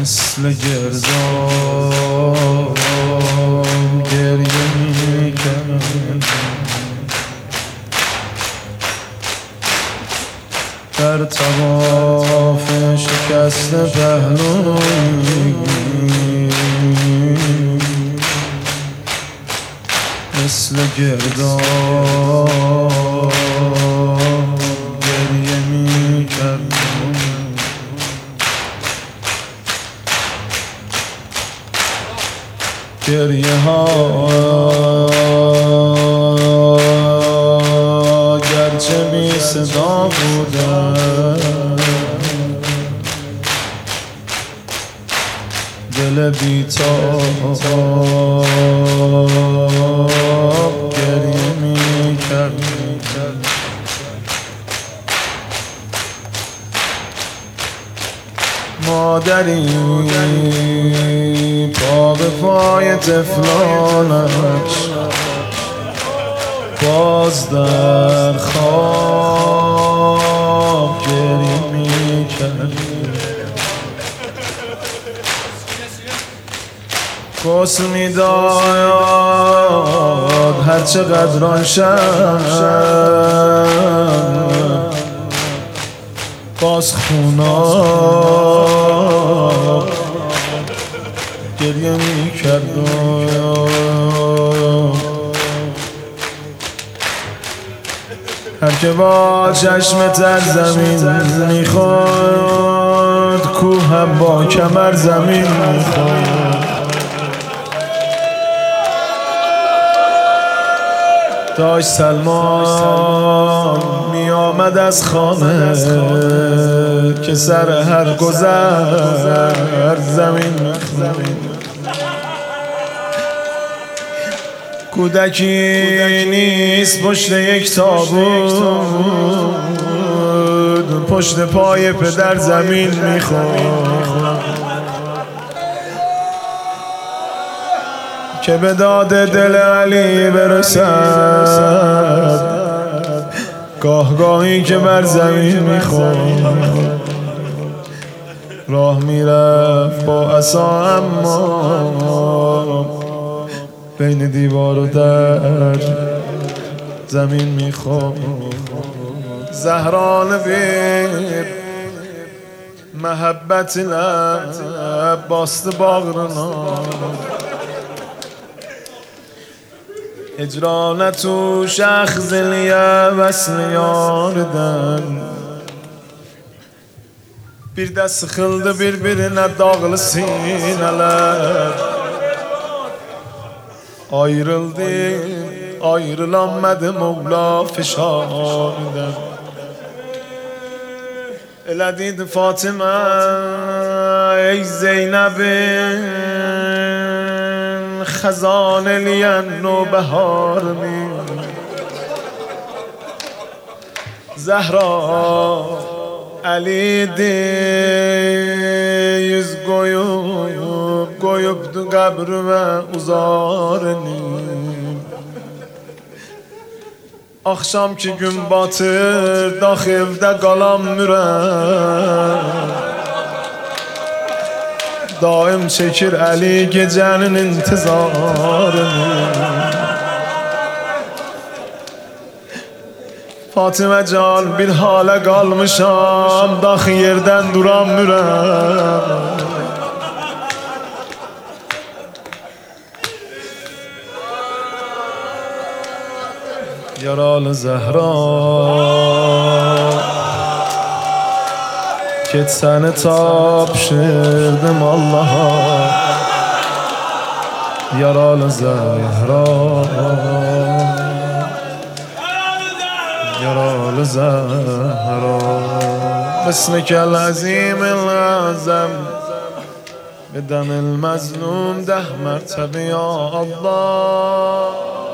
مثل گرداب گریه میکرد در طواف شکست پهلوی، مثل گرداب گریه میکرد. گریه ها گرچه بی صدا بودن، دل بی‌تاب گریه می‌کرد. مادری پا به پای طفلانش باز در خواب گریه می‌کرد. کس میداد هر چقدر آن شب باز خوناب گریه میکرد. هر که با چشم تر زمین میخورد، کوه هم با کمر زمین میخورد. داشت سلمان می آمد از خانه که سر هر گذر زمین. کودکی نیست پشت یک تابوت، پشت پای پدر زمین میخورد که به داد دل علی برسد. گاه گاهی که بر زمین میخورد، راه میرفت با عصا اما بین دیوار و در زمین میخورد. زهرا نویر محبت لب باست باغرنا، هجرانت و شخص لیه وصل yardın. Bir de sıkıldı birbirine dağlı sineler, ayrıldı ayrılamadı Mevla fişardan. Elədiydi Fatıma ey Zeynep'in خزانه نوبهار می زهرا علی دی yüz koyupdu kabrime uzarını. Akşam ki gün batır dax evde qalam mürəm, daim çekir Ali gecenin intizarını. Fatıma can bir hale kalmışam, dax yerden duram mürəm. Yaralı Zehra Get səni tapşırdım Allaha, yaralı Zehra, yaralı Zehra. Besmekel azimil azam بدم المظلوم 10 مرتبه یا الله.